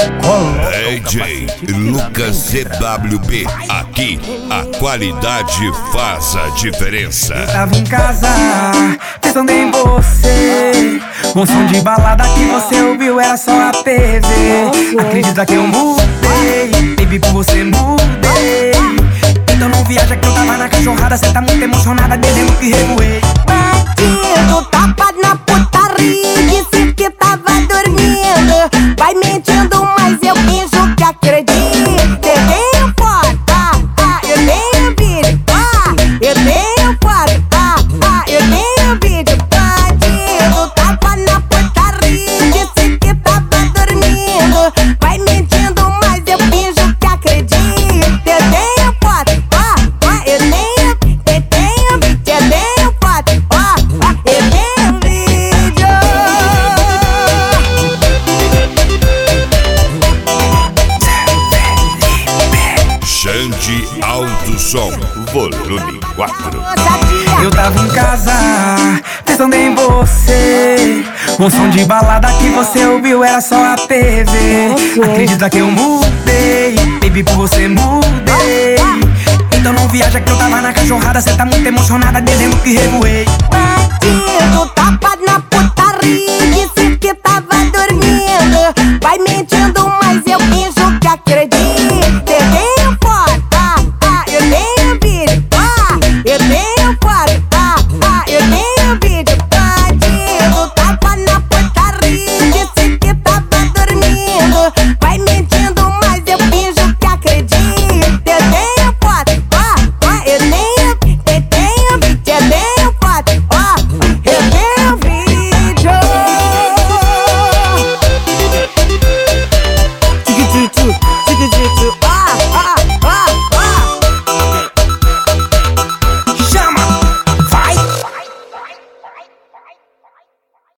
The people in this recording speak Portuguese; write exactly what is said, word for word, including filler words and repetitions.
D J Lucas C W B, aqui a qualidade faz a diferença. Eu tava em casa, pensando em você. Um som de balada que você ouviu era só a T V. Acredita que eu mudei, baby, por você mudei. Então não viaja que eu tava na cachorrada. Cê tá muito emocionada, dizendo que revoei. Bandido, tapa na putaria, disse que tava dormindo. Vai mentindo, mas eu finjo que acredito. Eu tenho foto, ah, ah, eu tenho vídeo, ah, eu tenho foto, ah, ah, eu tenho vídeo. Bandido, tapa na putaria, disse que tava dormindo. Vai mentindo, mas eu finjo que acredito. Eu tenho foto, ah, ah, eu tenho, eu tenho, eu tenho foto, ah, ah, eu tenho vídeo. Xande Alto Som, volume quatro. Eu tava em casa, pensando em você. Um som de balada que você ouviu era só a T V. Acredita que eu mudei, baby, por você mudei. Então não viaja que eu tava na cachorrada. Cê tá muito emocionada, dizendo que revoei. Bandido, tapa na putaria,